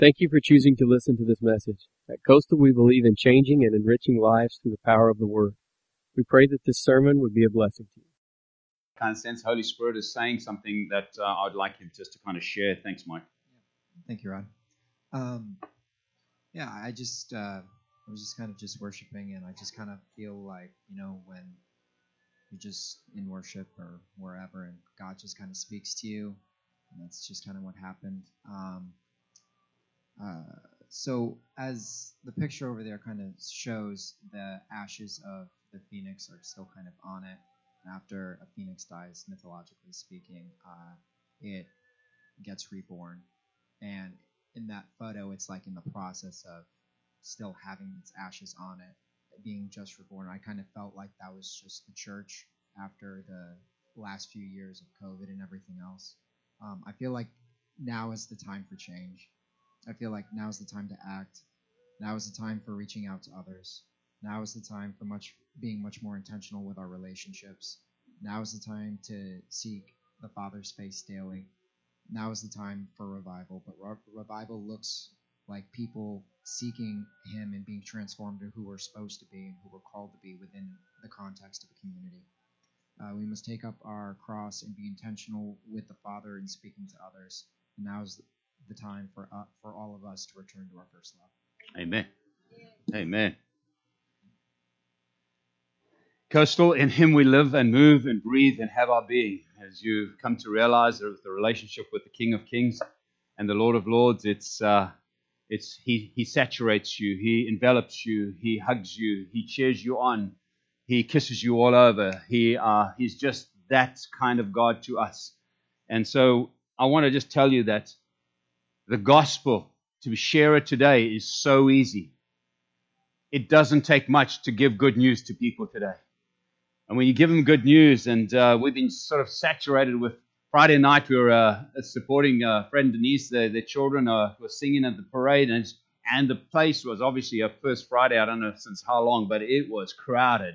Thank you for choosing to listen to this message. At Coastal, we believe in changing and enriching lives through the power of the Word. We pray that this sermon would be a blessing to you. Kind of sense Holy Spirit is saying something that I would like you just to kind of share. Thanks, Mike. Thank you, Rod. I was just kind of just worshiping, and I just kind of feel like, when you're just in worship or wherever, and God just kind of speaks to you, and that's just kind of what happened. So as the picture over there kind of shows, the ashes of the phoenix are still kind of on it. After a phoenix dies, mythologically speaking, it gets reborn. And in that photo, it's like in the process of still having its ashes on it, being just reborn. I kind of felt like that was just the church after the last few years of COVID and everything else. I feel like now is the time for change. I feel like now is the time to act. Now is the time for reaching out to others. Now is the time for being much more intentional with our relationships. Now is the time to seek the Father's face daily. Now is the time for revival. But revival looks like people seeking Him and being transformed to who we're supposed to be and who we're called to be within the context of a community. We must take up our cross and be intentional with the Father and speaking to others. And now is the time for all of us to return to our first love. Amen. Amen. Coastal, in Him we live and move and breathe and have our being. As you've come to realize the relationship with the King of Kings and the Lord of Lords, He saturates you, He envelops you, He hugs you, He cheers you on, He kisses you all over. He's just that kind of God to us. And so I want to just tell you that the gospel, to share it today, is so easy. It doesn't take much to give good news to people today. And when you give them good news, and we've been sort of saturated with, Friday night we were supporting friend Denise, their children were singing at the parade, and the place was obviously a first Friday, I don't know since how long, but it was crowded.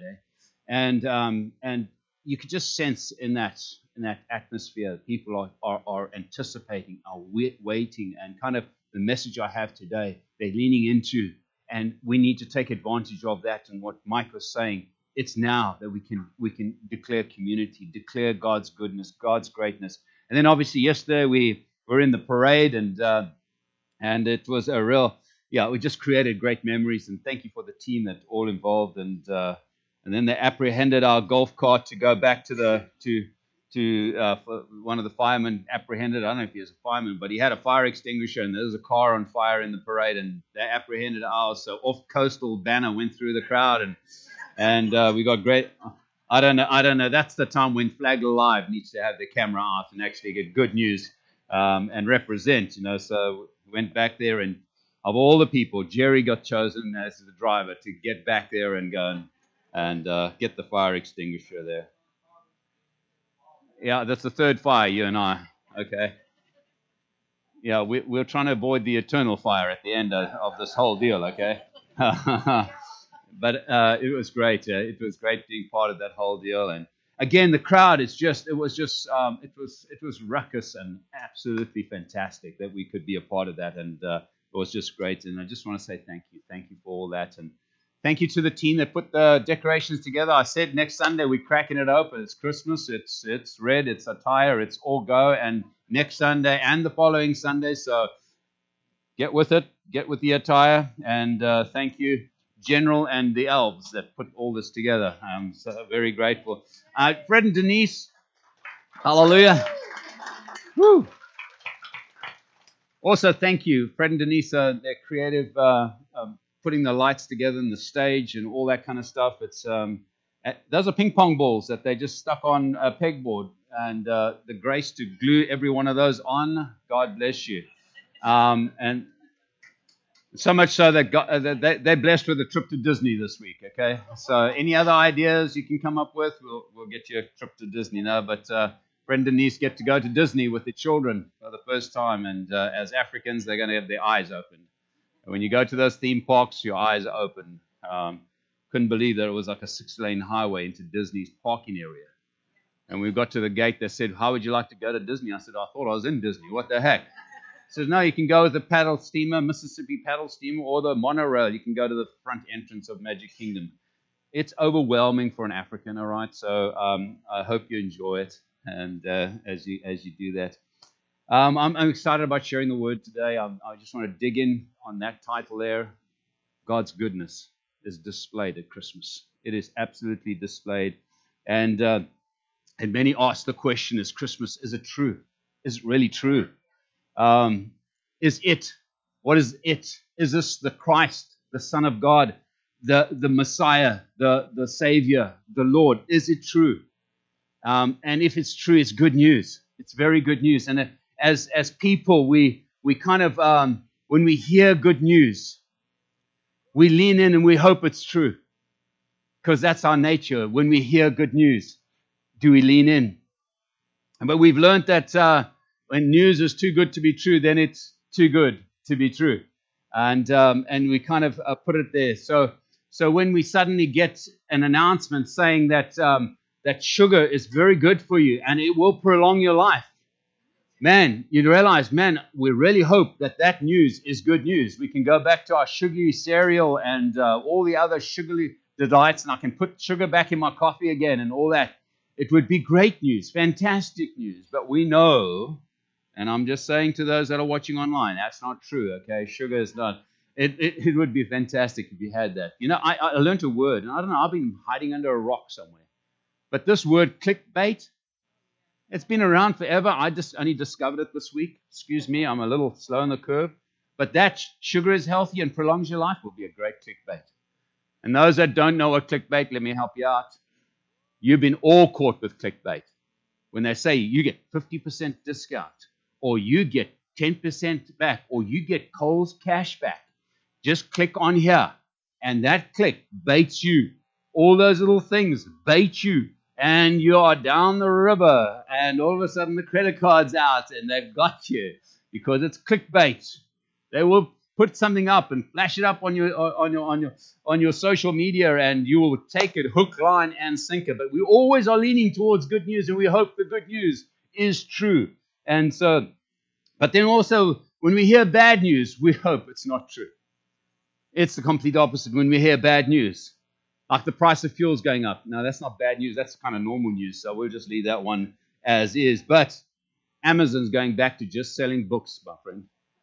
And you could just sense in that atmosphere, people are anticipating, are waiting, and kind of the message I have today, they're leaning into, and we need to take advantage of that. And what Mike was saying, it's now that we can declare community, declare God's goodness, God's greatness. And then obviously yesterday we were in the parade, and it was a real, we just created great memories. And thank you for the team that all involved. And then they apprehended our golf cart to go back to one of the firemen apprehended. I don't know if he was a fireman, but he had a fire extinguisher, and there was a car on fire in the parade, and they apprehended ours. So off Coastal banner went through the crowd, and we got great. I don't know. That's the time when Flag Live needs to have their camera out and actually get good news and represent. So we went back there, and of all the people, Jerry got chosen as the driver to get back there and go and get the fire extinguisher there. Yeah, that's the third fire, you and I. Okay. Yeah, we're trying to avoid the eternal fire at the end of this whole deal, okay? But it was great. It was great being part of that whole deal. And again, the crowd it was ruckus and absolutely fantastic that we could be a part of that. And it was just great. And I just want to say thank you. Thank you for all that. And thank you to the team that put the decorations together. I said next Sunday we're cracking it open. It's Christmas. It's red. It's attire. It's all go. And next Sunday and the following Sunday. So get with it. Get with the attire. And thank you, General and the elves that put all this together. I'm so very grateful. Fred and Denise. Hallelujah. Woo. Also, thank you, Fred and Denise. They're creative. Putting the lights together and the stage and all that kind of stuff. It's those are ping pong balls that they just stuck on a pegboard, and the grace to glue every one of those on. God bless you. And so much so that they're blessed with a trip to Disney this week. Okay, so any other ideas you can come up with, we'll get you a trip to Disney now. But Fred and Denise get to go to Disney with their children for the first time, and as Africans, they're going to have their eyes open. When you go to those theme parks, your eyes are open. Couldn't believe that it was like a 6-lane highway into Disney's parking area. And we got to the gate, they said, how would you like to go to Disney? I said, I thought I was in Disney. What the heck? So no, you can go with the paddle steamer, Mississippi paddle steamer, or the monorail. You can go to the front entrance of Magic Kingdom. It's overwhelming for an African, all right? So I hope you enjoy it, and as you do that. I'm excited about sharing the word today. I just want to dig in on that title there. God's goodness is displayed at Christmas. It is absolutely displayed. And many ask the question, is Christmas, is it true? Is it really true? Is it? What is it? Is this the Christ, the Son of God, the Messiah, the Savior, the Lord? Is it true? And if it's true, it's good news. It's very good news. And as people, we kind of, when we hear good news, we lean in and we hope it's true. Because that's our nature. When we hear good news, do we lean in? But we've learned that when news is too good to be true, then it's too good to be true. And we kind of put it there. So when we suddenly get an announcement saying that that sugar is very good for you and it will prolong your life, man, you realize, man, we really hope that news is good news. We can go back to our sugary cereal and all the other sugary delights, and I can put sugar back in my coffee again and all that. It would be great news, fantastic news. But we know, and I'm just saying to those that are watching online, that's not true, okay? Sugar is not. It would be fantastic if you had that. You know, I learned a word, and I don't know, I've been hiding under a rock somewhere. But this word, clickbait, it's been around forever. I just only discovered it this week. Excuse me, I'm a little slow on the curve. But that sugar is healthy and prolongs your life will be a great clickbait. And those that don't know what clickbait, let me help you out. You've been all caught with clickbait. When they say you get 50% discount, or you get 10% back, or you get Kohl's cash back, just click on here. And that click baits you. All those little things bait you. And you are down the river, and all of a sudden the credit card's out, and they've got you because it's clickbait. They will put something up and flash it up on your social media, and you will take it hook, line, and sinker. But we always are leaning towards good news, and we hope the good news is true. And so, but then also when we hear bad news, we hope it's not true. It's the complete opposite. When we hear bad news, like the price of fuel is going up. No, that's not bad news. That's kind of normal news. So we'll just leave that one as is. But Amazon's going back to just selling books, my friend.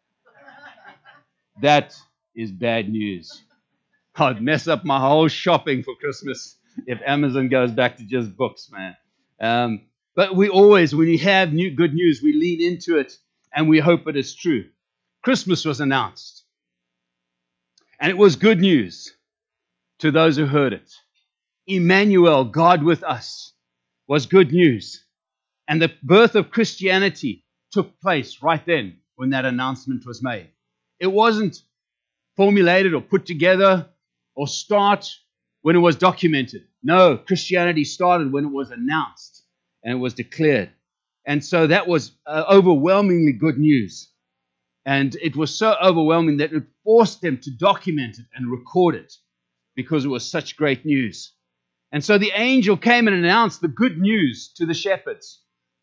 That is bad news. I'd mess up my whole shopping for Christmas if Amazon goes back to just books, man. But we always, when we have good news, we lean into it and we hope it is true. Christmas was announced. And it was good news to those who heard it. Emmanuel, God with us, was good news. And the birth of Christianity took place right then when that announcement was made. It wasn't formulated or put together or start when it was documented. No, Christianity started when it was announced and it was declared. And so that was overwhelmingly good news. And it was so overwhelming that it forced them to document it and record it because it was such great news. And so the angel came and announced the good news to the shepherds.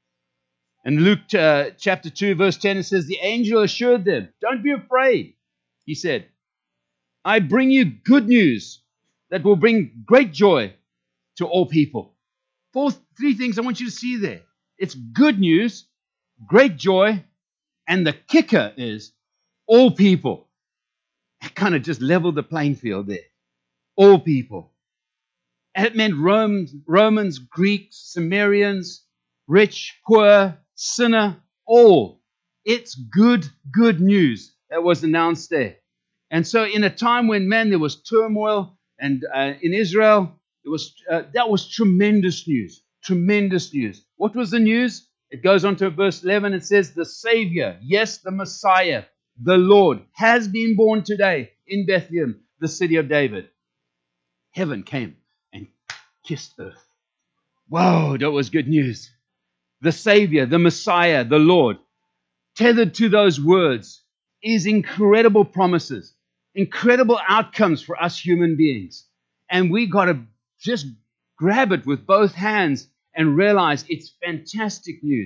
In Luke chapter 2, verse 10, it says, the angel assured them, don't be afraid. He said, I bring you good news that will bring great joy to all people. Three things I want you to see there. It's good news, great joy, and the kicker is all people. It kind of just leveled the playing field there. All people. And it meant Romans, Greeks, Sumerians, rich, poor, sinner, all. It's good news that was announced there. And so in a time when, man, there was turmoil and in Israel, that was tremendous news. Tremendous news. What was the news? It goes on to verse 11. It says, the Savior, yes, the Messiah, the Lord, has been born today in Bethlehem, the city of David. Heaven came and kissed earth. Whoa, that was good news. The Savior, the Messiah, the Lord. Tethered to those words is incredible promises, incredible outcomes for us human beings. And we got to just grab it with both hands and realize it's fantastic news.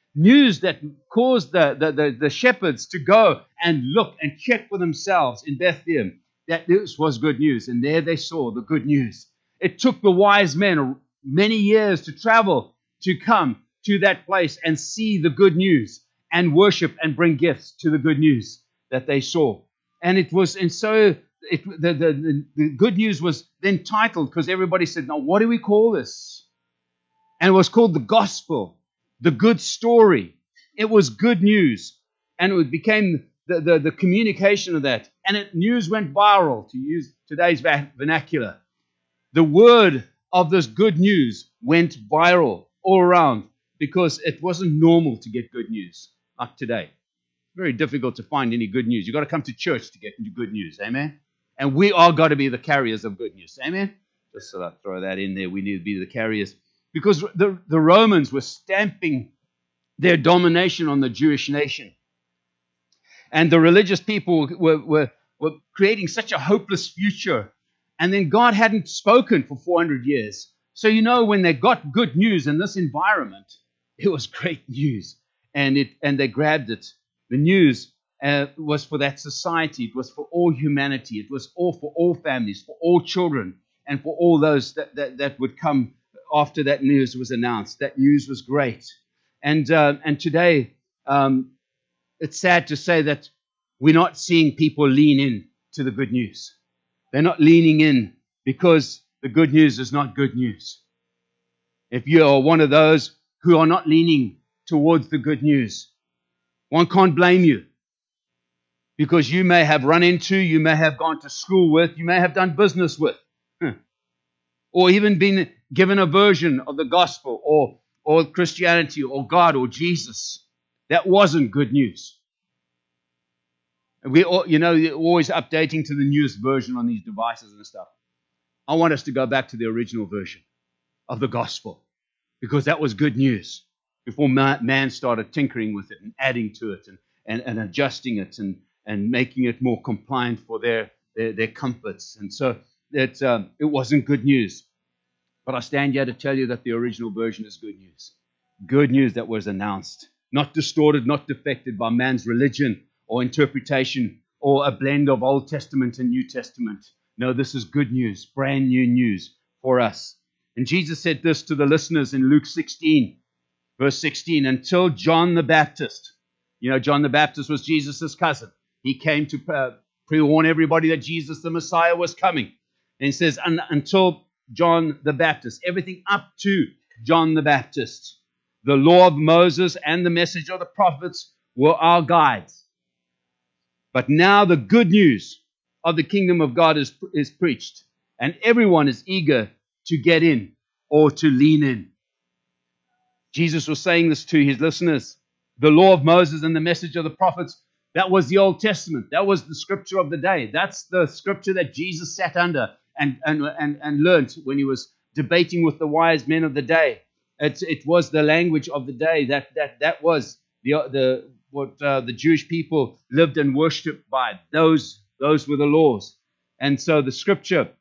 News that caused the shepherds to go and look and check for themselves in Bethlehem that this was good news. And there they saw the good news. It took the wise men many years to travel to come to that place and see the good news and worship and bring gifts to the good news that they saw. And it was, and so the good news was then titled, because everybody said, now what do we call this? And it was called the gospel, the good story. It was good news. And it became the communication of that. And news went viral, to use today's vernacular. The word of this good news went viral all around because it wasn't normal to get good news like today. Very difficult to find any good news. You've got to come to church to get into good news. Amen? And we all got to be the carriers of good news. Amen? Just so I throw that in there. We need to be the carriers. Because the Romans were stamping their domination on the Jewish nation. And the religious people were creating such a hopeless future. And then God hadn't spoken for 400 years. So, when they got good news in this environment, it was great news. And they grabbed it. The news was for that society. It was for all humanity. It was all for all families, for all children, and for all those that would come after that news was announced. That news was great. And today, it's sad to say that we're not seeing people lean in to the good news. They're not leaning in because the good news is not good news. If you are one of those who are not leaning towards the good news, one can't blame you, because you may have run into, you may have gone to school with, you may have done business with, or even been given a version of the gospel or Christianity or God or Jesus. That wasn't good news. And we all, you're always updating to the newest version on these devices and stuff. I want us to go back to the original version of the gospel, because that was good news before man started tinkering with it and adding to it and adjusting it and making it more compliant for their comforts. And so it wasn't good news. But I stand here to tell you that the original version is good news. Good news that was announced, not distorted, not defected by man's religion or interpretation or a blend of Old Testament and New Testament. No, this is good news, brand new news for us. And Jesus said this to the listeners in Luke 16, verse 16, until John the Baptist. John the Baptist was Jesus' cousin. He came to pre-warn everybody that Jesus the Messiah was coming. And he says, until John the Baptist, everything up to John the Baptist, the law of Moses and the message of the prophets were our guides. But now the good news of the kingdom of God is preached, and everyone is eager to get in or to lean in. Jesus was saying this to his listeners. The law of Moses and the message of the prophets, that was the Old Testament. That was the scripture of the day. That's the scripture that Jesus sat under and learned when he was debating with the wise men of the day. It was the language of the day. That was what the Jewish people lived and worshipped by. Those were the laws. And so the scripture,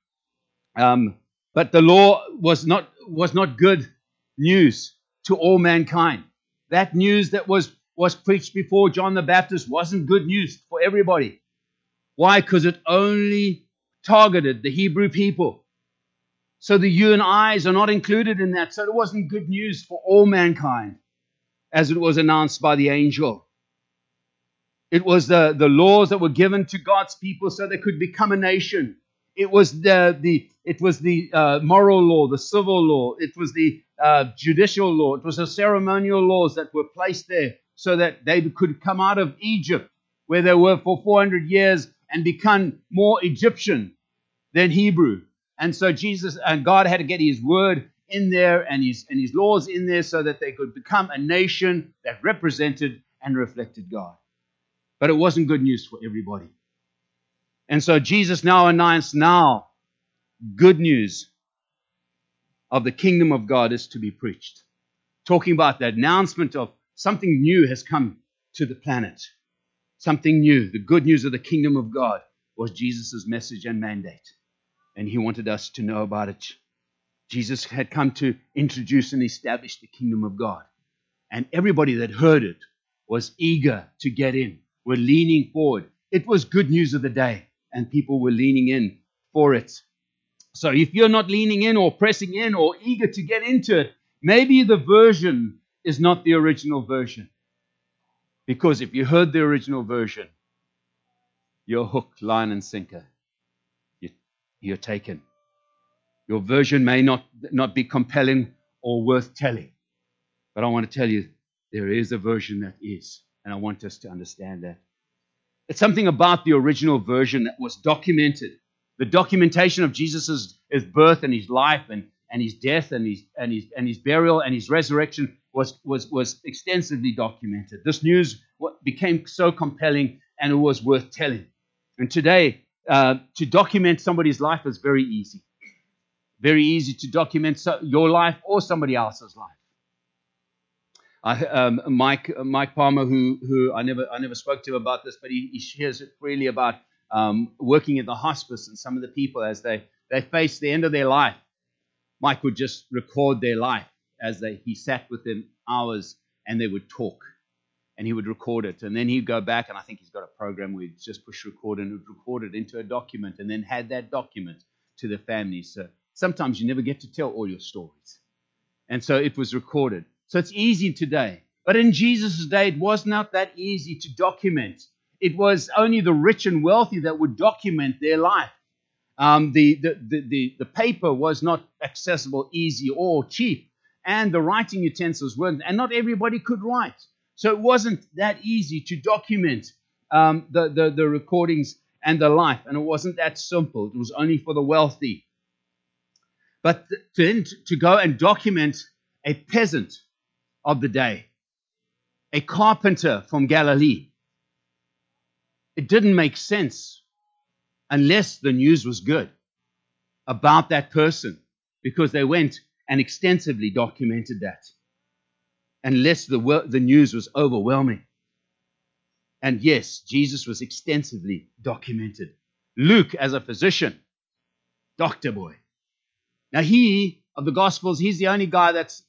but the law was not good news to all mankind. That news that was preached before John the Baptist wasn't good news for everybody. Why? Because it only targeted the Hebrew people. So the you and I's are not included in that. So it wasn't good news for all mankind as it was announced by the angel. It was the laws that were given to God's people so they could become a nation. It was the moral law, the civil law. It was the judicial law. It was the ceremonial laws that were placed there so that they could come out of Egypt, where they were for 400 years, and become more Egyptian than Hebrew. And so Jesus and God had to get his word in there and his laws in there so that they could become a nation that represented and reflected God. But it wasn't good news for everybody. And so Jesus now announced good news of the kingdom of God is to be preached. Talking about that announcement of something new has come to the planet. Something new. The good news of the kingdom of God was Jesus' message and mandate. And he wanted us to know about it. Jesus had come to introduce and establish the kingdom of God. And everybody that heard it was eager to get in, were leaning forward. It was good news of the day, and people were leaning in for it. So if you're not leaning in or pressing in or eager to get into it, maybe the version is not the original version. Because if you heard the original version, you're hook, line, and sinker. You're taken. Your version may not be compelling or worth telling. But I want to tell you, there is a version that is. And I want us to understand that. It's something about the original version that was documented. The documentation of Jesus' birth and his life and his death and his burial and his resurrection was extensively documented. This news became so compelling and it was worth telling. And today, to document somebody's life is very easy. Very easy to document your life or somebody else's life. Mike Palmer, who I never spoke to him about this, but he shares it freely about working at the hospice and some of the people as they face the end of their life. Mike would just record their life as he sat with them hours and they would talk. And he would record it. And then he'd go back, and I think he's got a program where he'd just push record and would record it into a document and then had that document to the family. So sometimes you never get to tell all your stories. And so it was recorded. So it's easy today. But in Jesus' day, it was not that easy to document. It was only the rich and wealthy that would document their life. The paper was not accessible, easy, or cheap. And the writing utensils weren't. And not everybody could write. So it wasn't that easy to document the recordings and the life. And it wasn't that simple. It was only for the wealthy. But then to go and document a peasant of the day, a carpenter from Galilee, it didn't make sense unless the news was good about that person, because they went and extensively documented that. Unless the news was overwhelming. And yes, Jesus was extensively documented. Luke, as a physician, doctor boy. Now of the Gospels, he's the only guy that's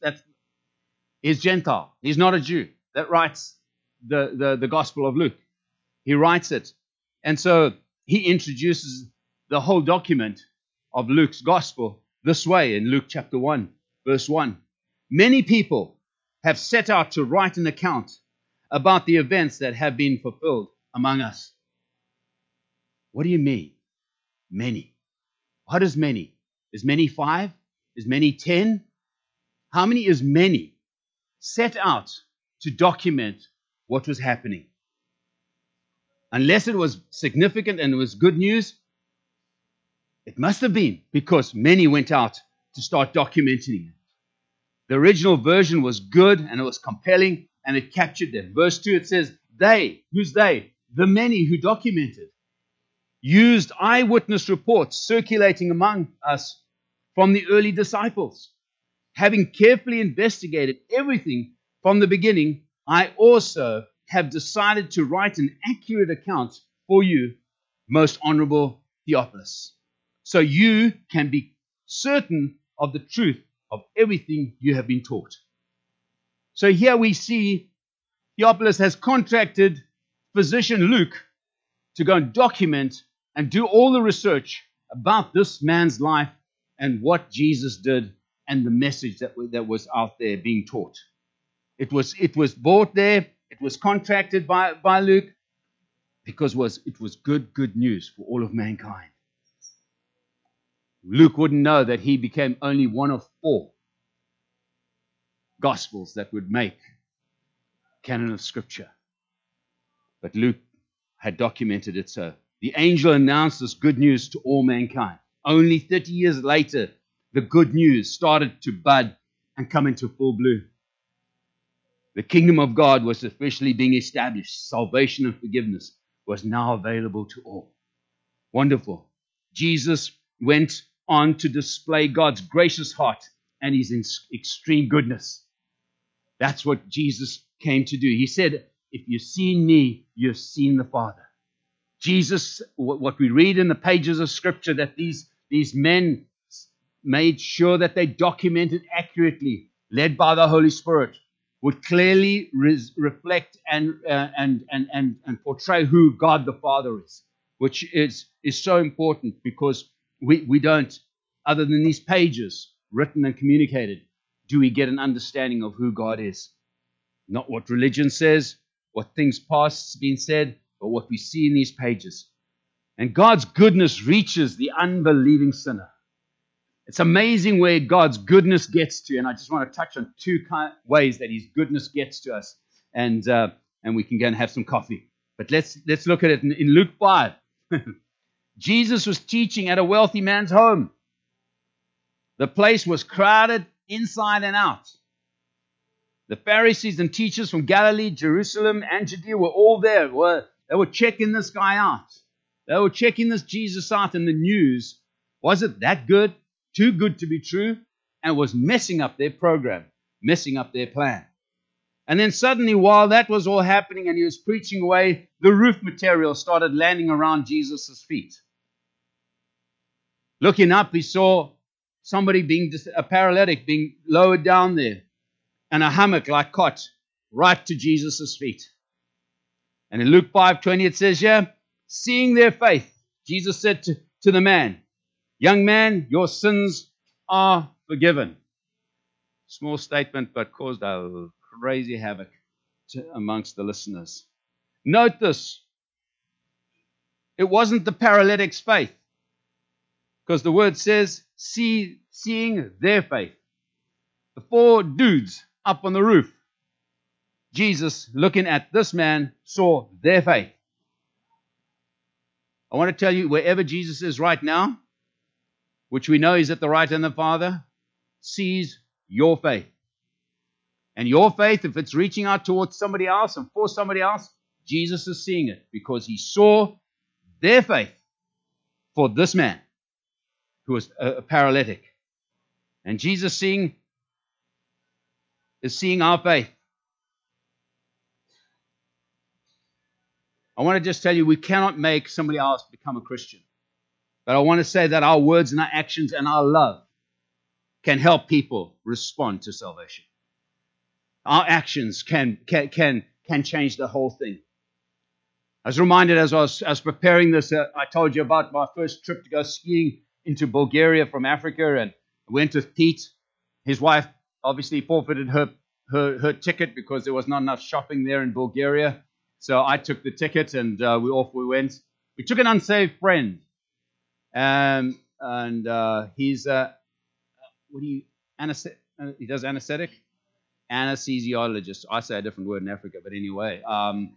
Gentile. He's not a Jew that writes the Gospel of Luke. He writes it. And so he introduces the whole document of Luke's Gospel this way in Luke chapter 1, verse 1. Many people have set out to write an account about the events that have been fulfilled among us. What do you mean? Many. What is many? Is many 5? Is many 10? How many is many? Set out to document what was happening. Unless it was significant and it was good news, it must have been, because many went out to start documenting it. The original version was good and it was compelling and it captured them. Verse 2, it says, they, who's they? The many who documented, used eyewitness reports circulating among us from the early disciples. Having carefully investigated everything from the beginning, I also have decided to write an accurate account for you, most honorable Theophilus, so you can be certain of the truth of everything you have been taught. So here we see Theophilus has contracted physician Luke to go and document and do all the research about this man's life and what Jesus did and the message that was out there being taught. It was bought there. It was contracted by Luke because it was good news for all of mankind. Luke wouldn't know that he became only one of 4 Gospels that would make canon of Scripture. But Luke had documented it so. The angel announced this good news to all mankind. Only 30 years later, the good news started to bud and come into full bloom. The kingdom of God was officially being established. Salvation and forgiveness was now available to all. Wonderful. Jesus went on to display God's gracious heart and his extreme goodness. That's what Jesus came to do. He said, if you've seen me, you've seen the Father. Jesus, what we read in the pages of Scripture, that these men made sure that they documented accurately, led by the Holy Spirit, would clearly reflect and portray who God the Father is, which is so important because we don't, other than these pages written and communicated, do we get an understanding of who God is. Not what religion says, what things past has been said, but what we see in these pages. And God's goodness reaches the unbelieving sinner. It's amazing where God's goodness gets to, and I just want to touch on two ways that His goodness gets to us, and we can go and have some coffee. But let's look at it in Luke 5. Jesus was teaching at a wealthy man's home. The place was crowded inside and out. The Pharisees and teachers from Galilee, Jerusalem, and Judea were all there. They were checking this guy out. They were checking this Jesus out in the news. Was it that good? Too good to be true? And was messing up their program, messing up their plan. And then suddenly, while that was all happening and he was preaching away, the roof material started landing around Jesus' feet. Looking up, he saw somebody a paralytic being lowered down there, and a hammock-like cot right to Jesus' feet. And in Luke 5:20 it says, seeing their faith, Jesus said to the man, young man, your sins are forgiven. Small statement, but caused a crazy havoc amongst the listeners. Note this. It wasn't the paralytic's faith, because the word says, seeing their faith. The four dudes up on the roof, Jesus, looking at this man, saw their faith. I want to tell you, wherever Jesus is right now, which we know He's at the right hand of the Father, sees your faith. And your faith, if it's reaching out towards somebody else and for somebody else, Jesus is seeing it because He saw their faith for this man who was a paralytic. And Jesus is seeing our faith. I want to just tell you, we cannot make somebody else become a Christian. But I want to say that our words and our actions and our love can help people respond to salvation. Our actions can change the whole thing. I was reminded as I was preparing this, I told you about my first trip to go skiing into Bulgaria from Africa, and I went with Pete. His wife obviously forfeited her ticket because there was not enough shopping there in Bulgaria. So I took the ticket and we went. We took an unsaved friend. And he's he does anesthetic? Anesthesiologist. I say a different word in Africa, but anyway. And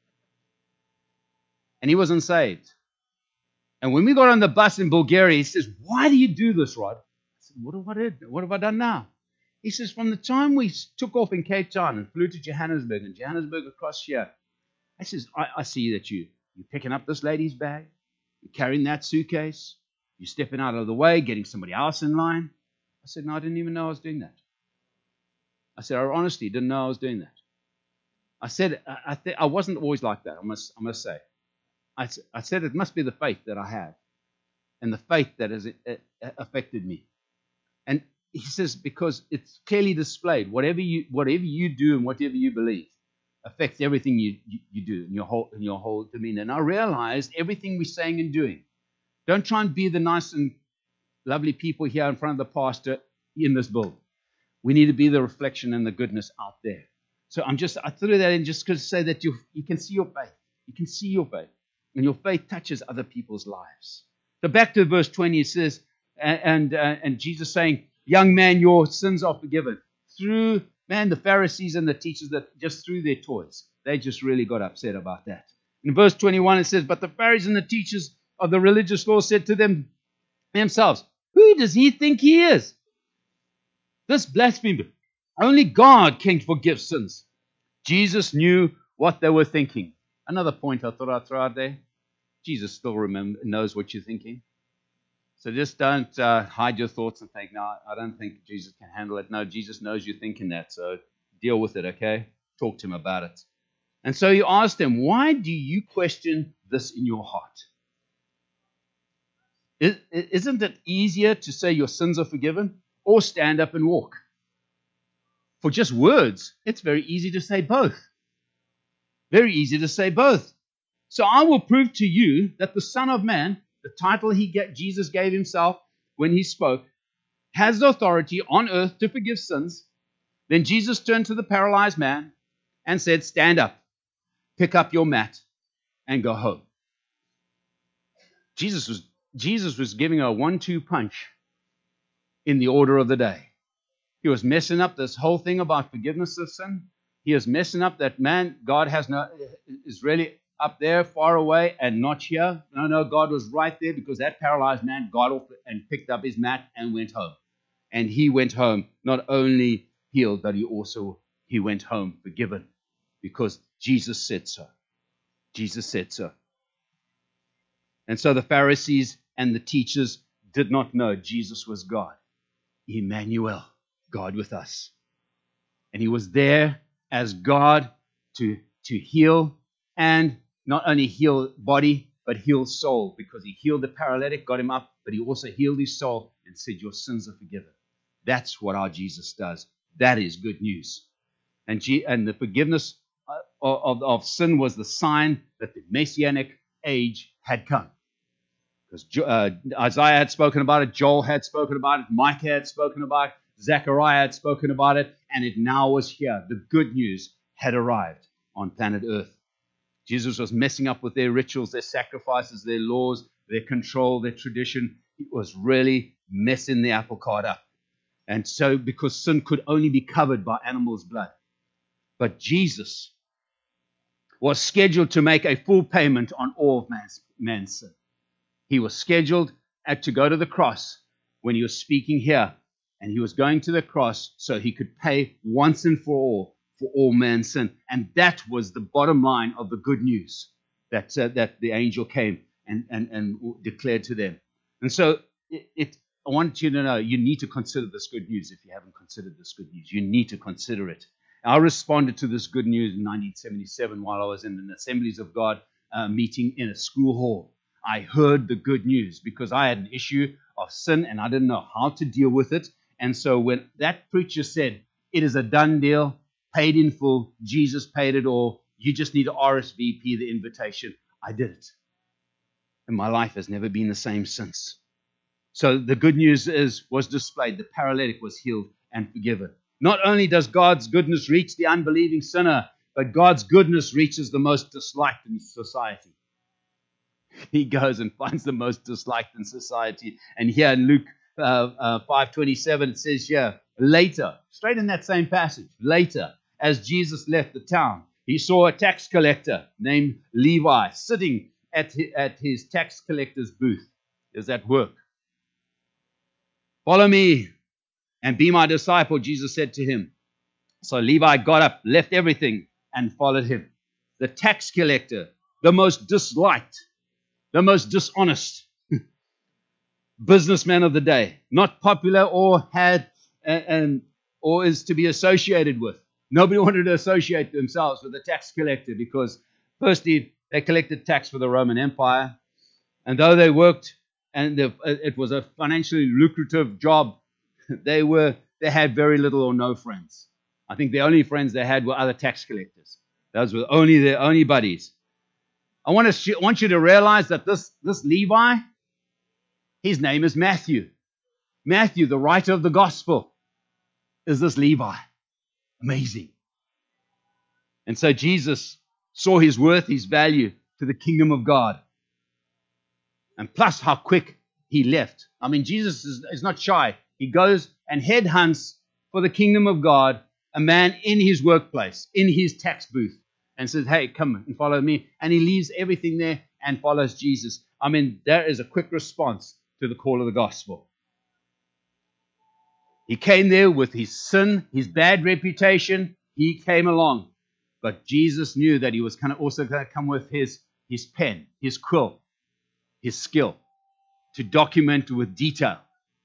he was unsaved. And when we got on the bus in Bulgaria, he says, why do you do this, Rod? I said, what have I done now? He says, from the time we took off in Cape Town and flew to Johannesburg and Johannesburg across here, I says, I see that you're picking up this lady's bag, you're carrying that suitcase, you're stepping out of the way, getting somebody else in line. I said, no, I didn't even know I was doing that. I said, I honestly didn't know I was doing that. I said, I wasn't always like that, I must say. I said, it must be the faith that I have and the faith that has affected me. And he says, because it's clearly displayed, whatever you do and whatever you believe affects everything you do in your whole demeanor. And I realized everything we're saying and doing. Don't try and be the nice and lovely people here in front of the pastor in this building. We need to be the reflection and the goodness out there. So I threw that in just to say that you can see your faith. You can see your faith. And your faith touches other people's lives. So back to verse 20, it says, and Jesus saying, young man, your sins are forgiven. Through, the Pharisees and the teachers that just threw their toys. They just really got upset about that. In verse 21, it says, but the Pharisees and the teachers of the religious law said to themselves, who does he think he is? This blasphemer. Only God can forgive sins. Jesus knew what they were thinking. Another point I thought I'd throw out there. Jesus still knows what you're thinking. So just don't hide your thoughts and think, no, I don't think Jesus can handle it. No, Jesus knows you're thinking that, so deal with it, okay? Talk to him about it. And so he asked him, why do you question this in your heart? Isn't it easier to say your sins are forgiven or stand up and walk? for just words, it's very easy to say both. Very easy to say both. So I will prove to you that the Son of Man, the title Jesus gave himself when he spoke, has the authority on earth to forgive sins. Then Jesus turned to the paralyzed man and said, stand up, pick up your mat, and go home. Jesus was giving a 1-2 punch in the order of the day. He was messing up this whole thing about forgiveness of sin. He is messing up that man, God is really up there, far away, and not here. No, God was right there, because that paralyzed man got off and picked up his mat and went home. And he went home not only healed, but he went home forgiven, because Jesus said so. Jesus said so. And so the Pharisees and the teachers did not know Jesus was God. Emmanuel, God with us. And he was there as God to heal, and not only heal body, but heal soul, because he healed the paralytic, got him up, but he also healed his soul and said, your sins are forgiven. That's what our Jesus does. That is good news. And the forgiveness of sin was the sign that the Messianic age had come. Because Isaiah had spoken about it, Joel had spoken about it, Micah had spoken about it, Zechariah had spoken about it, and it now was here. The good news had arrived on planet Earth. Jesus was messing up with their rituals, their sacrifices, their laws, their control, their tradition. He was really messing the apple cart up. And so, because sin could only be covered by animals' blood. But Jesus was scheduled to make a full payment on all of man's sin. He was scheduled to go to the cross when he was speaking here. And he was going to the cross so he could pay once and for all man's sin. And that was the bottom line of the good news that the angel came and declared to them. And so I want you to know, you need to consider this good news. If you haven't considered this good news, you need to consider it. I responded to this good news in 1977 while I was in an Assemblies of God meeting in a school hall. I heard the good news because I had an issue of sin and I didn't know how to deal with it. And so when that preacher said, it is a done deal, paid in full, Jesus paid it all, you just need to RSVP the invitation, I did it. And my life has never been the same since. So the good news was displayed. The paralytic was healed and forgiven. Not only does God's goodness reach the unbelieving sinner, but God's goodness reaches the most disliked in society. He goes and finds the most disliked in society. And here in Luke 5:27, it says here, later, straight in that same passage, later, as Jesus left the town, he saw a tax collector named Levi sitting at his tax collector's booth. Does that work? Follow me and be my disciple, Jesus said to him. So Levi got up, left everything, and followed him. The tax collector, the most disliked, the most dishonest businessman of the day, not popular or is to be associated with. Nobody wanted to associate themselves with a tax collector because, firstly, they collected tax for the Roman Empire, and though they worked and it was a financially lucrative job, they had very little or no friends. I think the only friends they had were other tax collectors. Those were their only buddies. I want you to realize that this Levi, his name is Matthew. Matthew, the writer of the gospel, is this Levi. Amazing. And so Jesus saw his worth, his value to the kingdom of God. And plus how quick he left. I mean, Jesus is not shy. He goes and headhunts for the kingdom of God a man in his workplace, in his tax booth, and says, hey, come and follow me. And he leaves everything there and follows Jesus. I mean, there is a quick response to the call of the gospel. He came there with his sin, his bad reputation. He came along. But Jesus knew that he was also going to come with his pen, his quill, his skill to document with detail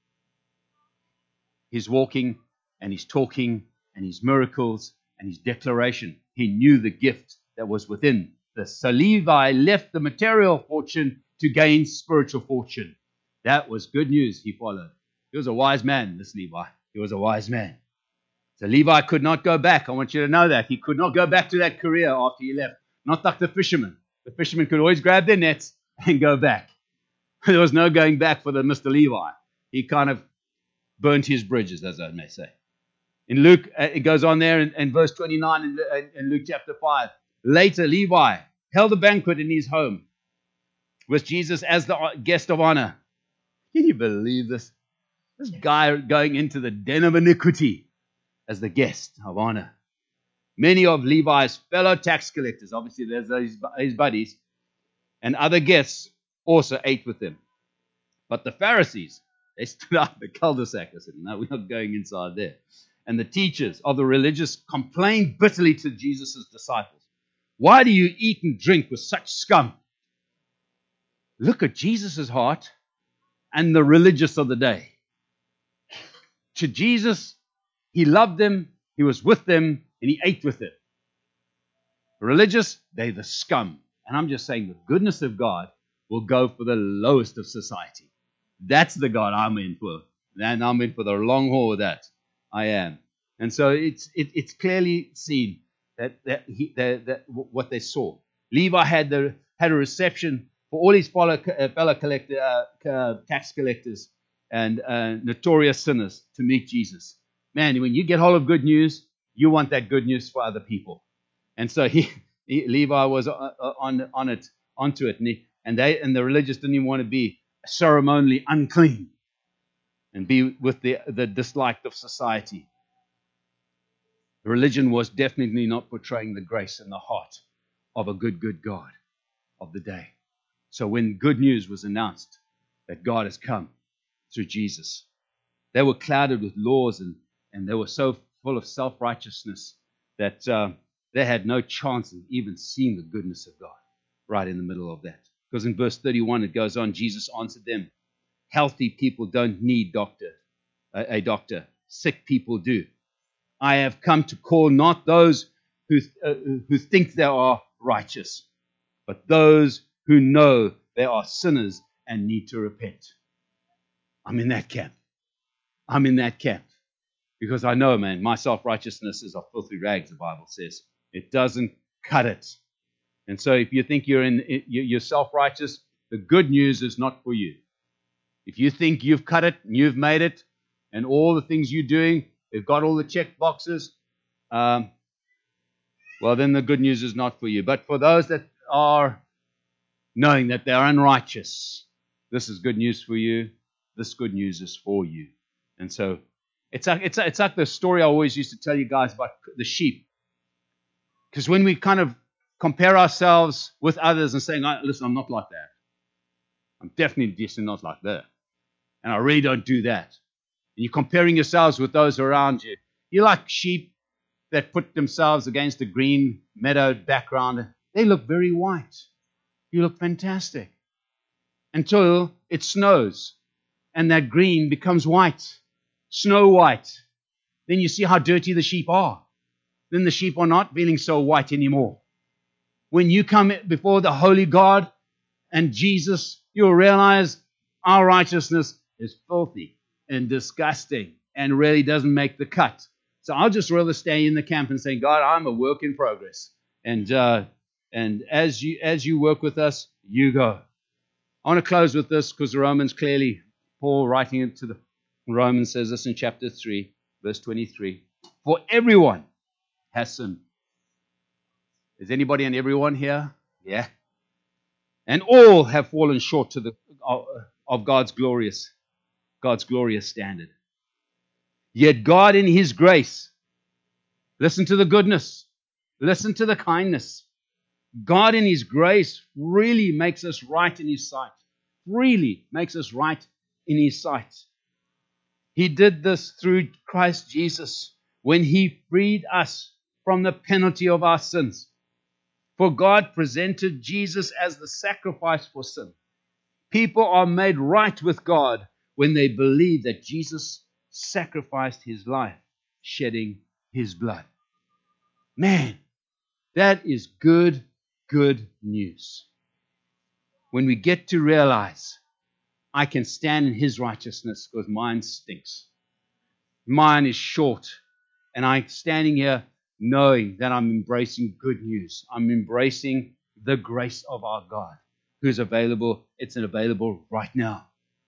his walking and his talking and his miracles and his declaration. He knew the gift that was within this. So Levi left the material fortune to gain spiritual fortune. That was good news he followed. He was a wise man, this Levi. He was a wise man. So Levi could not go back. I want you to know that. He could not go back to that career after he left. Not like the fishermen. The fishermen could always grab their nets and go back. There was no going back for the Mr. Levi. He kind of burnt his bridges, as I may say. In Luke, it goes on there in verse 29 in Luke chapter 5. Later, Levi held a banquet in his home with Jesus as the guest of honor. Can you believe this? This guy going into the den of iniquity as the guest of honor. Many of Levi's fellow tax collectors, obviously there's his buddies, and other guests also ate with him. But the Pharisees, they stood out in the cul-de-sac. They said, no, we're not going inside there. And the teachers of the religious complained bitterly to Jesus' disciples. Why do you eat and drink with such scum? Look at Jesus' heart and the religious of the day. To Jesus, he loved them, he was with them, and he ate with them. Religious, they're the scum. And I'm just saying the goodness of God will go for the lowest of society. That's the God I'm in for. And I'm in for the long haul with that. I am. And so it's clearly seen that what they saw. Levi had a reception for all his fellow tax collectors and notorious sinners to meet Jesus. Man, when you get hold of good news, you want that good news for other people. And so Levi was onto it, and the religious didn't even want to be ceremonially unclean and be with the disliked of society. Religion was definitely not portraying the grace and the heart of a good God of the day. So when good news was announced that God has come through Jesus, they were clouded with laws and they were so full of self-righteousness that they had no chance of even seeing the goodness of God right in the middle of that. Because in verse 31 it goes on, Jesus answered them, healthy people don't need a doctor. Sick people do. I have come to call not those who think they are righteous, but those who know they are sinners and need to repent. I'm in that camp. I'm in that camp. Because I know, man, my self-righteousness is a filthy rags, the Bible says. It doesn't cut it. And so if you think you're self-righteous, the good news is not for you. If you think you've cut it and you've made it, and all the things you're doing, they've got all the check boxes, well, then the good news is not for you. But for those that are knowing that they are unrighteous, this is good news for you. This good news is for you. And so it's like the story I always used to tell you guys about the sheep. Because when we kind of compare ourselves with others and saying, listen, I'm not like that. I'm definitely not like that. And I really don't do that. And you're comparing yourselves with those around you. You're like sheep that put themselves against a green meadow background. They look very white. You look fantastic. Until it snows and that green becomes white, snow white. Then you see how dirty the sheep are. Then the sheep are not feeling so white anymore. When you come before the holy God and Jesus, you'll realize our righteousness is filthy and disgusting and really doesn't make the cut. So I'll just rather stay in the camp and say, God, I'm a work in progress. And as you work with us, you go. I want to close with this because Romans clearly, Paul writing it to the Romans says this in chapter 3, verse 23. For everyone has sinned. Is anybody and everyone here? Yeah. And all have fallen short of God's glorious standard. Yet God in His grace, listen to the goodness, listen to the kindness. God in His grace really makes us right in His sight. Really makes us right in His sight. He did this through Christ Jesus when He freed us from the penalty of our sins. For God presented Jesus as the sacrifice for sin. People are made right with God when they believe that Jesus sacrificed His life, shedding His blood. Man, that is good news. When we get to realize I can stand in His righteousness because mine stinks. Mine is short. And I'm standing here knowing that I'm embracing good news. I'm embracing the grace of our God who's available. It's available right now.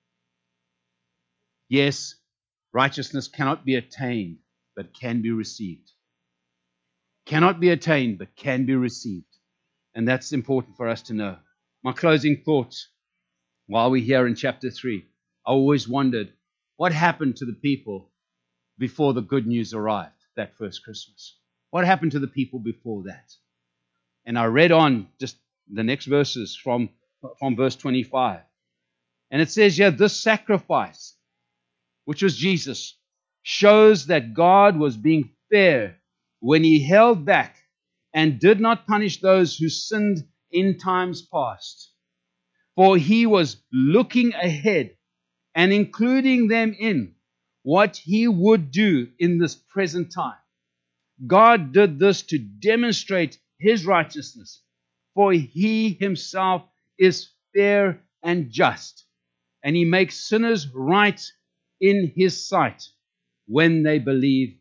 Yes, righteousness cannot be attained, but can be received. Cannot be attained, but can be received. And that's important for us to know. My closing thoughts while we're here in chapter 3. I always wondered what happened to the people before the good news arrived that first Christmas. What happened to the people before that? And I read on just the next verses from verse 25. And it says here, this sacrifice, which was Jesus, shows that God was being fair when he held back and did not punish those who sinned in times past. For he was looking ahead and including them in what he would do in this present time. God did this to demonstrate his righteousness, for he himself is fair and just, and he makes sinners right in his sight when they believe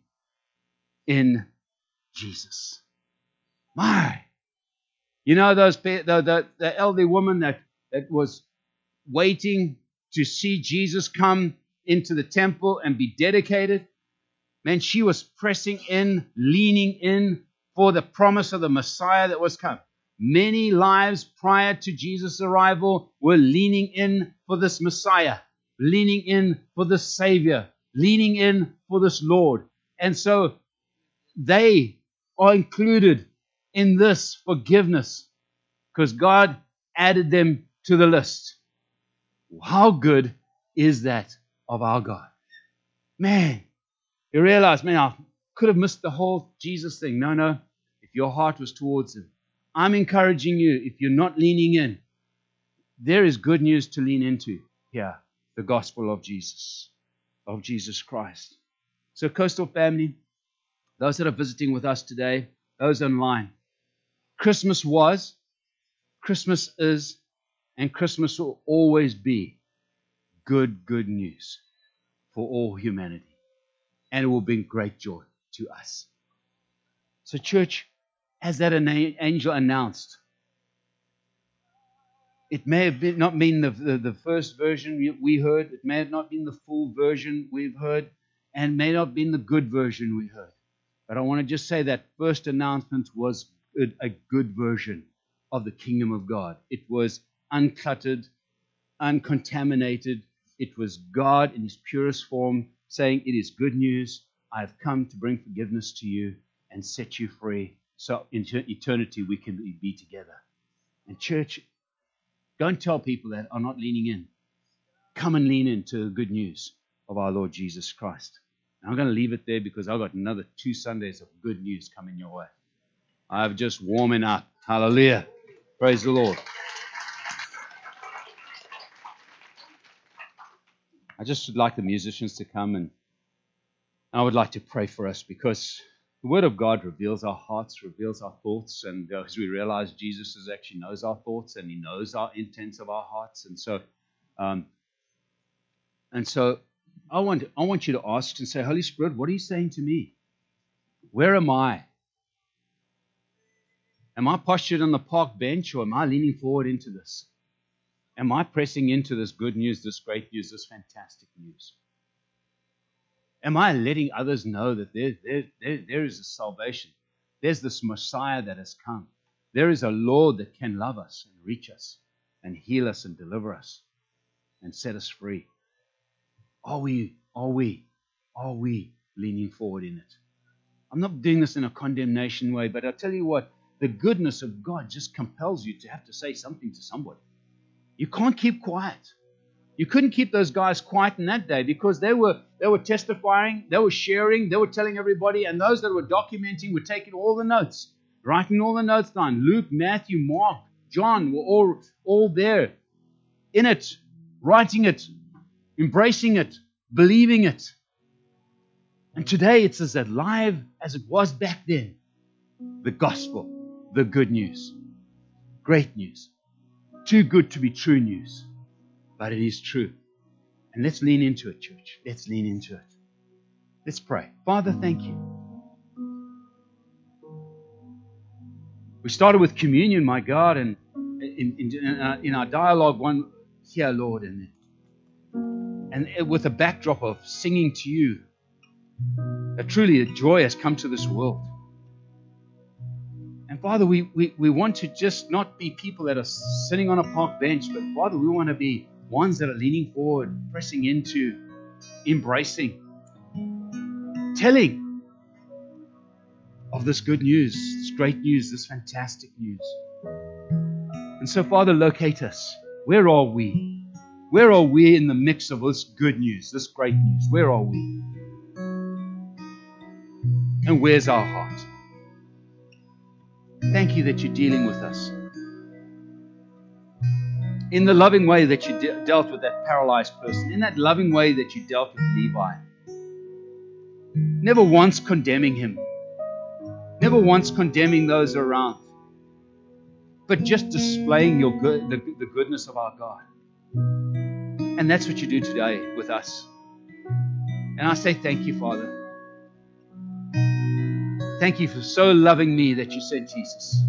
in Jesus. My, you know the elderly woman that was waiting to see Jesus come into the temple and be dedicated? Man, she was pressing in, leaning in for the promise of the Messiah that was come. Many lives prior to Jesus' arrival were leaning in for this Messiah, leaning in for this Savior, leaning in for this Lord. And so they are included in this forgiveness because God added them to the list. How good is that of our God? Man, you realize, man, I could have missed the whole Jesus thing. No. If your heart was towards him, I'm encouraging you, if you're not leaning in, there is good news to lean into here. The gospel of Jesus Christ. So, Coastal family, those that are visiting with us today, those online, Christmas was, Christmas is, and Christmas will always be good news for all humanity. And it will bring great joy to us. So, church, as that angel announced, it may have not been the first version we heard. It may have not been the full version we've heard, and may not have been the good version we heard. But I want to just say that first announcement was a good version of the kingdom of God. It was uncluttered, uncontaminated. It was God in his purest form saying, it is good news. I have come to bring forgiveness to you and set you free. So in eternity we can be together. And church, don't tell people that are not leaning in. Come and lean into the good news of our Lord Jesus Christ. And I'm going to leave it there because I've got another 2 Sundays of good news coming your way. I'm just warming up. Hallelujah. Praise the Lord. I just would like the musicians to come, and I would like to pray for us because the Word of God reveals our hearts, reveals our thoughts, and as we realize Jesus actually knows our thoughts and he knows our intents of our hearts. And so I want you to ask and say, Holy Spirit, what are you saying to me? Where am I? Am I postured on the park bench, or am I leaning forward into this? Am I pressing into this good news, this great news, this fantastic news? Am I letting others know that there is a salvation? There's this Messiah that has come. There is a Lord that can love us and reach us and heal us and deliver us and set us free. Are we leaning forward in it? I'm not doing this in a condemnation way, but I'll tell you what, the goodness of God just compels you to have to say something to somebody. You can't keep quiet. You couldn't keep those guys quiet in that day because they were testifying, they were sharing, they were telling everybody, and those that were documenting were taking all the notes, writing all the notes down. Luke, Matthew, Mark, John were all there in it, writing it, embracing it, believing it. And today it's as alive as it was back then. The gospel, the good news, great news, too good to be true news. But it is true. And let's lean into it, church. Let's lean into it. Let's pray. Father, thank you. We started with communion, my God, and in our dialogue one here, Lord, and with a backdrop of singing to you, that truly the joy has come to this world. And Father, we want to just not be people that are sitting on a park bench, but Father, we want to be ones that are leaning forward, pressing into, embracing, telling of this good news, this great news, this fantastic news. And so, Father, locate us. Where are we? Where are we in the mix of this good news, this great news? Where are we? And where's our heart? Thank you that you're dealing with us. In the loving way that you dealt with that paralyzed person, in that loving way that you dealt with Levi. Never once condemning him. Never once condemning those around. But just displaying the goodness of our God. And that's what you do today with us. And I say thank you, Father. Thank you for so loving me that you sent Jesus.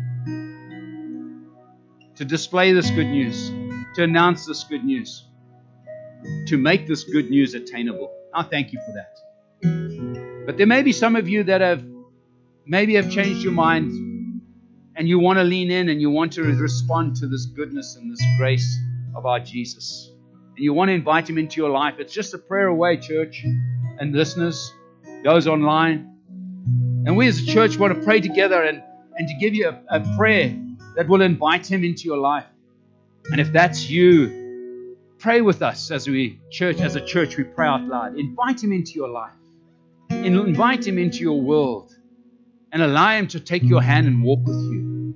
To display this good news. To announce this good news. To make this good news attainable. I thank you for that. But there may be some of you that have changed your mind and you want to lean in and you want to respond to this goodness and this grace of our Jesus. And you want to invite Him into your life. It's just a prayer away, church and listeners, those online. And we as a church want to pray together and to give you a prayer that will invite Him into your life. And if that's you, pray with us as a church, we pray out loud. Invite Him into your life. Invite Him into your world. And allow Him to take your hand and walk with you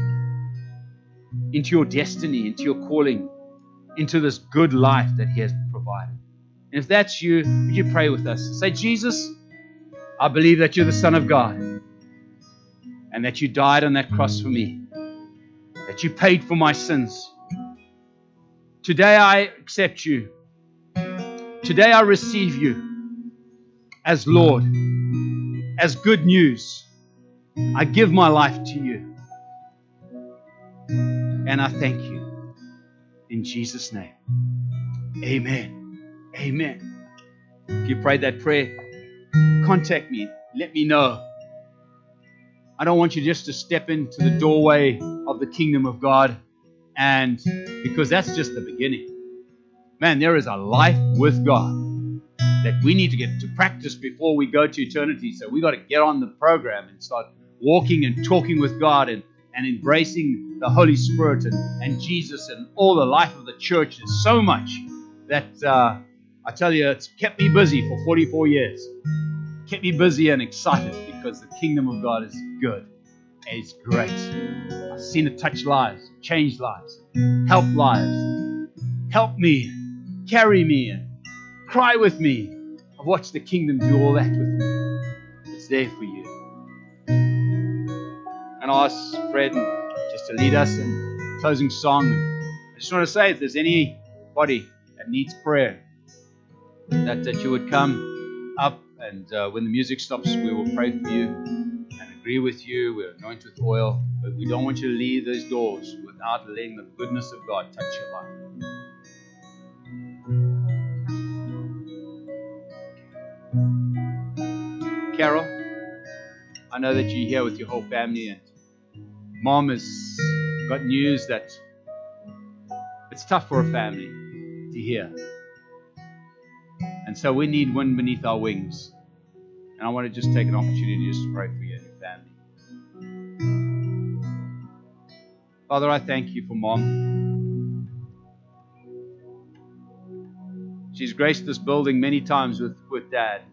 into your destiny, into your calling, into this good life that He has provided. And if that's you, would you pray with us? Say, Jesus, I believe that you're the Son of God and that you died on that cross for me, that you paid for my sins. Today I accept you. Today I receive you as Lord, as good news. I give my life to you. And I thank you. In Jesus' name. Amen. Amen. If you prayed that prayer, contact me. Let me know. I don't want you just to step into the doorway of the kingdom of God, and because that's just the beginning. Man, there is a life with God that we need to get to practice before we go to eternity. So we got to get on the program and start walking and talking with God and embracing the Holy Spirit and Jesus and all the life of the church. There's so much that I tell you, it's kept me busy for 44 years. Kept me busy and excited because the kingdom of God is good. It's great. I've seen it touch lives, change lives, help lives. Help me, carry me, and cry with me. I've watched the kingdom do all that with me. It's there for you. And I'll ask Fred just to lead us in closing song. I just want to say, if there's anybody that needs prayer, that you would come up, and when the music stops, we will pray for you and agree with you. We're anointed with oil, but we don't want you to leave those doors without letting the goodness of God touch your life. Carol, I know that you're here with your whole family, and Mom has got news that it's tough for a family to hear. And so we need wind beneath our wings. And I want to just take an opportunity just to pray for you and your family. Father, I thank you for Mom. She's graced this building many times with Dad.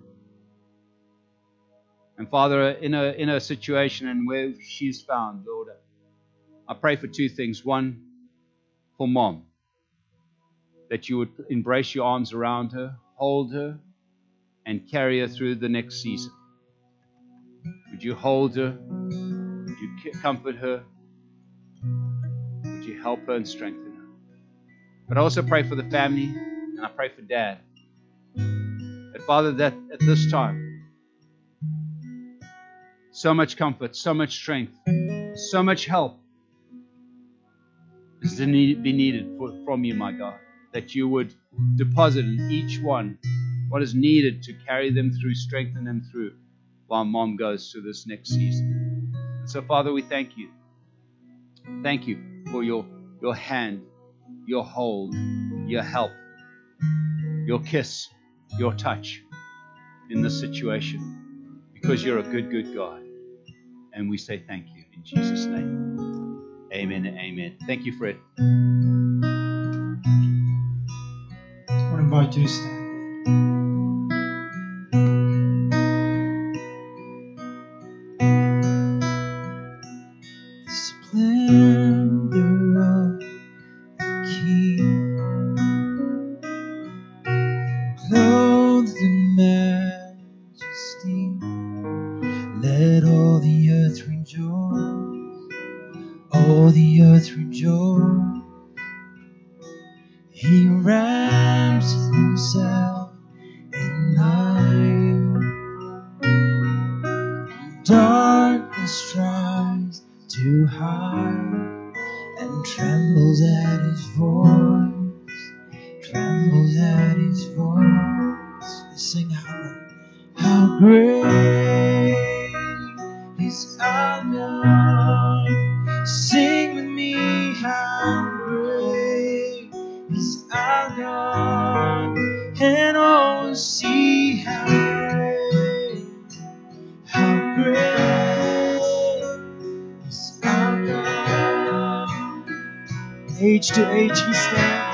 And Father, in a situation and where she's found, Lord, I pray for two things. One, for Mom, that you would embrace your arms around her, hold her, and carry her through the next season. Would you hold her? Would you comfort her? Would you help her and strengthen her? But I also pray for the family, and I pray for Dad. That Father, that at this time, so much comfort, so much strength, So much help is to be needed from you, my God, that you would deposit in each one what is needed to carry them through, strengthen them through, while Mom goes through this next season. And so, Father, we thank you. Thank you for your hand, your hold, your help, your kiss, your touch in this situation, because you're a good, good God. And we say thank you in Jesus' name. Amen and amen. Thank you, Fred. I want to invite you to stand. Splendor of the King, clothed in majesty, let all the earth rejoice, all the earth rejoice. He wraps himself in light, darkness tries to hide, and trembles at his voice, trembles at his voice. They sing out, how great is our God. Sing with me, how great is our God. And all will see how great is our God. Age to age he stands.